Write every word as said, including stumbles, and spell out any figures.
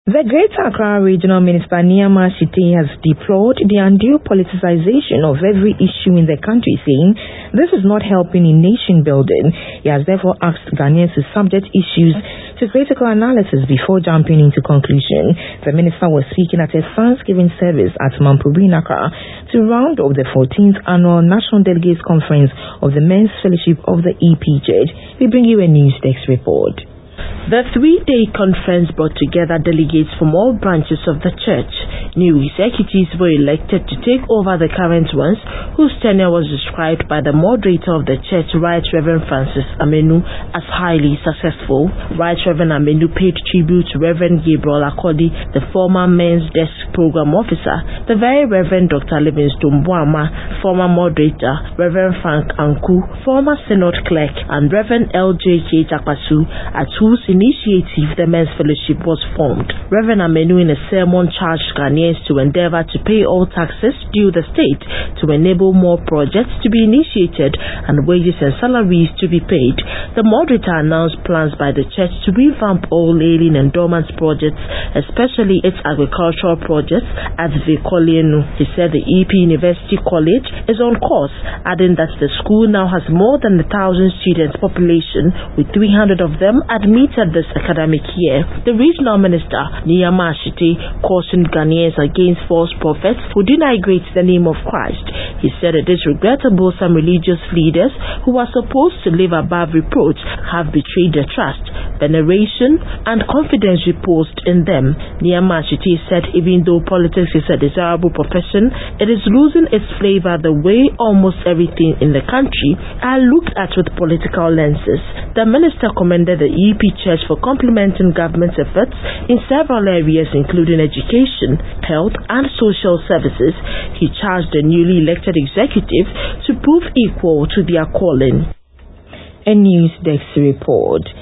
The Greater Accra Regional Minister Nneɛma Ashitey has deplored the undue politicization of every issue in the country, saying this is not helping in nation building. He has therefore asked Ghanaians to subject issues to critical analysis before jumping into conclusion. The minister was speaking at a Thanksgiving service at Mampobi in Accra to round up the fourteenth Annual National Delegates Conference of the Men's Fellowship of the E P Church. We bring you a News Desk report. The three-day conference brought together delegates from all branches of the church. New executives were elected to take over the current ones, whose tenure was described by the moderator of the church, Right Reverend Francis Amenu, as highly successful. Right Reverend Amenu paid tribute to Reverend Gabriel Akodi, the former Men's Desk Program Officer, the Very Reverend Doctor Livingstone Boama, former moderator, Reverend Frank Anku, former Synod Clerk, and Reverend L J K Takpasu, at whose initiative the Men's Fellowship was formed. Reverend Amenu in a sermon charged Ghanaians to endeavor to pay all taxes due the state to enable more projects to be initiated and wages and salaries to be paid. The moderator announced plans by the church to revamp all ailing and dormant projects, especially its agricultural projects at Vekolienu. He said the E P University College is on course, adding that the school now has more than a thousand students population, with three hundred of them admitted this academic year. The regional minister, Nneɛma Ashitey, cautioned Ghanaians against false prophets who denigrate the name of Christ. He said it is regrettable some religious leaders who are supposed to live above reproach have betrayed the trust, veneration, and confidence reposed in them. Nneɛma Ashitey said even though politics is a desirable profession, it is losing its flavor the way almost everything in the country are looked at with political lenses. The minister commended the E P Church for complementing government's efforts in several areas including education, health, and social services. He charged the newly elected executive to prove equal to their calling. A News Desk report.